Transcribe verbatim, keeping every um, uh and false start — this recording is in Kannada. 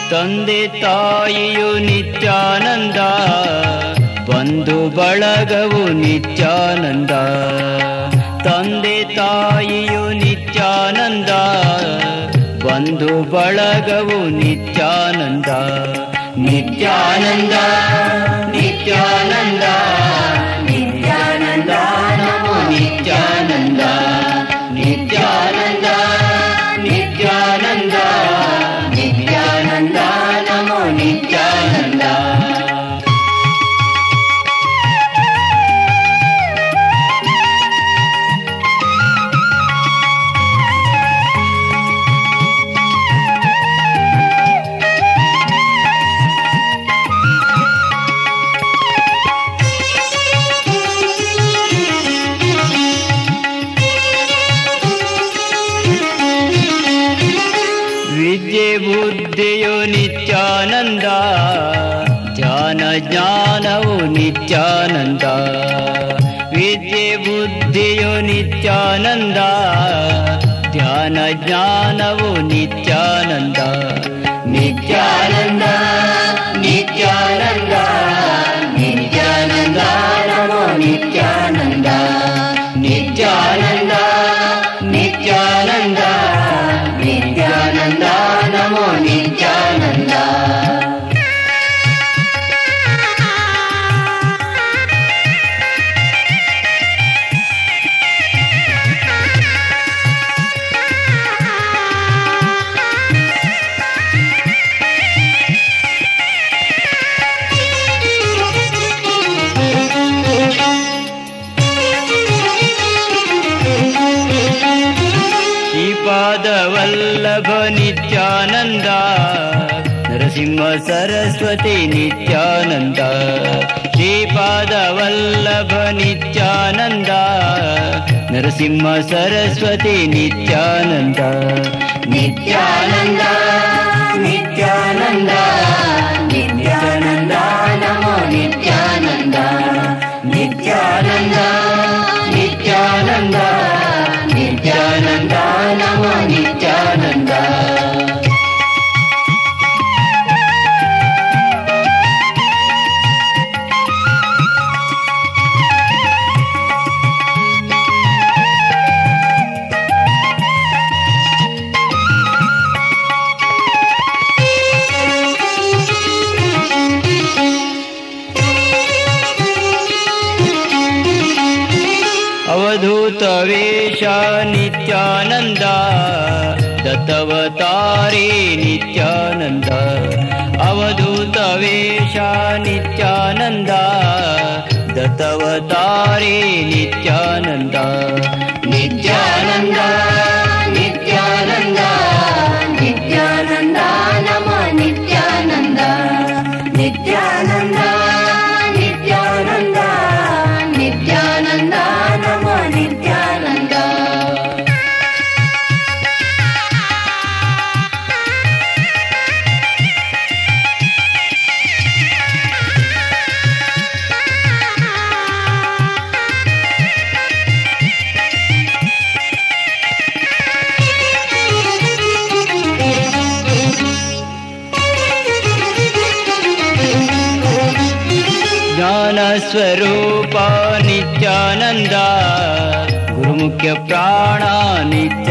ತಂದೆ ತಾಯಿಯು ನಿತ್ಯಾನಂದ, ಬಂಧು ಬಳಗವು ನಿತ್ಯಾನಂದ. ತಂದೆ ತಾಯಿಯು ನಿತ್ಯಾನಂದ, ಬಂಧು ಬಳಗವು ನಿತ್ಯಾನಂದ. ನಿತ್ಯಾನಂದ ನಿತ್ಯಾನಂದ ನಿತ್ಯಾನಂದ ನಮೋ ನಿತ್ಯಾನಂದ. ನಿತ್ಯಾನಂದ ನಿತ್ಯಾನಂದ ನಿತ್ಯಾನಂದ ನಮೋ ನಿತ್ಯಾನಂದ. ವಿದ್ಯೆ ಬುದ್ಧಿಯು ನಿತ್ಯಾನಂದ, ಜ್ಞಾನ ಜ್ಞಾನವು ನಿತ್ಯಾನಂದ. ವಿದ್ಯೆ ಬುದ್ಧಿಯು ನಿತ್ಯಾನಂದ, ಧ್ಯಾನ ಜ್ಞಾನವು ನಿತ್ಯಾನಂದ. ನಿತ್ಯಾನಂದ ನಿತ್ಯಾನಂದ ನಿತ್ಯಾನಂದ ನಮೋ ನಿತ್ಯಾನಂದ. ನಿತ್ಯಾನಂದ ನಿತ್ಯಾನಂದ ನಿತ್ಯಾನಂದ ನಮೋ ನಿತ್ಯಾನಂದ. ಶ್ರೀಪಾದವಲ್ಲಭ ನಿತ್ಯಾನಂದ, ನರಸಿಂಹ ಸರಸ್ವತಿ ನಿತ್ಯಾನಂದ. ಶ್ರೀಪಾದವಲ್ಲಭ ನಿತ್ಯಾನಂದ, ನರಸಿಂಹ ಸರಸ್ವತಿ ನಿತ್ಯಾನಂದ. ನಿತ್ಯಾನಂದ ನಿತ್ಯಾನಂದ ನಿತ್ಯಾನಂದ ನಮೋ ನಿತ್ಯಾನಂದ. ನಿತ್ಯಾನಂದ ನಿತ್ಯಾನಂದ ನಿತ್ಯಾನಂದ ನಮೋ ನಿತ್ಯಾನಂದ. ಅವಧೂತ ವೇಷ ನಿತ್ಯಾನಂದ, ದತ್ತವತಾರಿ ನಿತ್ಯಾನಂದ. ಅವಧೂತ ವೇಷ ನಿತ್ಯಾನಂದ, ದತ್ತವತಾರಿ ನಿತ್ಯಾನಂದ. ನಿತ್ಯಾನಂದ ನಿತ್ಯಾನಂದ ನಿತ್ಯಾನಂದ ನಮೋ ನಿತ್ಯಾನಂದ. ನಿತ್ಯಾನಂದ ನಿತ್ಯಾನಂದ ನಿತ್ಯಾನಂದ ನಮೋ ನಿತ್ಯಾನಂದ. ಜ್ಞಾನ ಸ್ವರೂಪ ನಿತ್ಯಾನಂದ, ಗುರುಮುಖ್ಯ ಪ್ರಾಣ ನಿತ್ಯ